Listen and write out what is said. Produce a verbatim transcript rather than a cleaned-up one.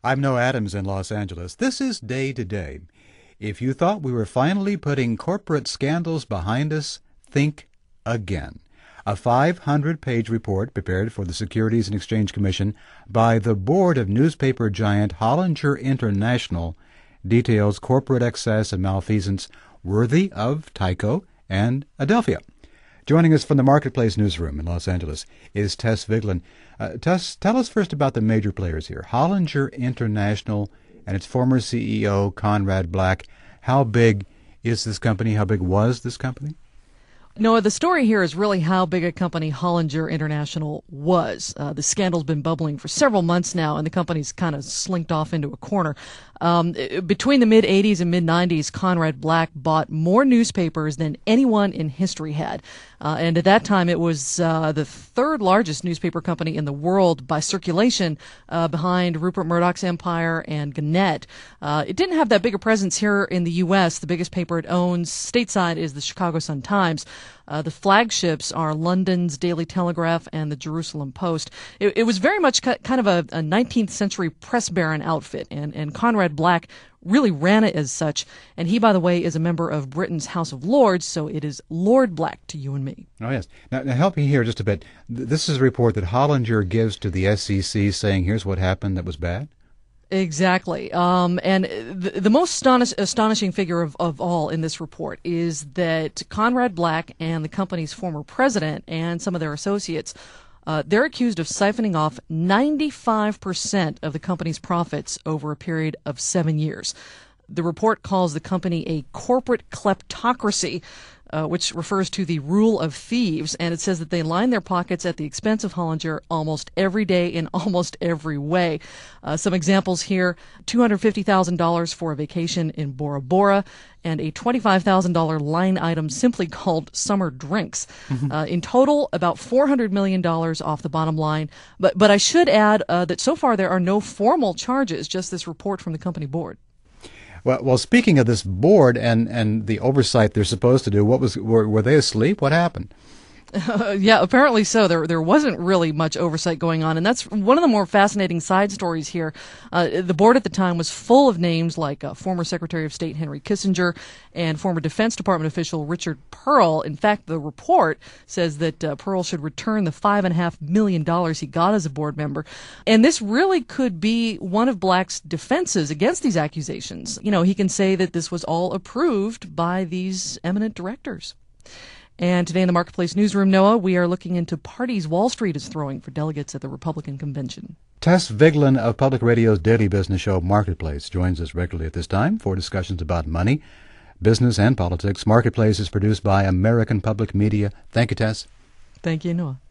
I'm Noah Adams in Los Angeles. This is Day to Day. If you thought we were finally putting corporate scandals behind us, think again. A five hundred page report prepared for the Securities and Exchange Commission by the board of newspaper giant Hollinger International details corporate excess and malfeasance worthy of Tyco and Adelphia. Joining us from the Marketplace newsroom in Los Angeles is Tess Vigeland. Uh, Tess, tell us first about the major players here. Hollinger International and its former C E O, Conrad Black. How big is this company? How big was this company? Noah, the story here is really how big a company Hollinger International was. Uh, the scandal's been bubbling for several months now, and the company's kind of slinked off into a corner. Um, between the mid-eighties and mid-nineties, Conrad Black bought more newspapers than anyone in history had. Uh, and at that time, it was uh, the third largest newspaper company in the world by circulation, uh, behind Rupert Murdoch's Empire and Gannett. Uh, it didn't have that big a presence here in the U S. The biggest paper it owns stateside is the Chicago Sun-Times. Uh, the flagships are London's Daily Telegraph and the Jerusalem Post. It, it was very much ca- kind of a, a nineteenth century press baron outfit, and, and Conrad Black really ran it as such. And he, by the way, is a member of Britain's House of Lords, so it is Lord Black to you and me. Oh, yes. Now, now help me here just a bit. This is a report that Hollinger gives to the S E C saying, here's what happened that was bad? Exactly. Um, and the, the most astonish, astonishing figure of, of all in this report is that Conrad Black and the company's former president and some of their associates, uh, they're accused of siphoning off ninety-five percent of the company's profits over a period of seven years. The report calls the company a corporate kleptocracy, Uh, which refers to the rule of thieves, and it says that they line their pockets at the expense of Hollinger almost every day in almost every way. Uh, some examples here: two hundred fifty thousand dollars for a vacation in Bora Bora, and a twenty-five thousand dollars line item simply called summer drinks. Mm-hmm. Uh, in total, about four hundred million dollars off the bottom line. But, but I should add uh, that so far there are no formal charges, just this report from the company board. Well, well, speaking of this board and, and the oversight they're supposed to do, what was were, were they asleep? What happened? Uh, yeah, apparently so. There there wasn't really much oversight going on, and that's one of the more fascinating side stories here. Uh, the board at the time was full of names like uh, former Secretary of State Henry Kissinger and former Defense Department official Richard Pearl. In fact, the report says that uh, Pearl should return the five and a half million dollars he got as a board member, and this really could be one of Black's defenses against these accusations. You know, he can say that this was all approved by these eminent directors. And today in the Marketplace newsroom, Noah, we are looking into parties Wall Street is throwing for delegates at the Republican convention. Tess Vigeland of Public Radio's daily business show Marketplace joins us regularly at this time for discussions about money, business, and politics. Marketplace is produced by American Public Media. Thank you, Tess. Thank you, Noah.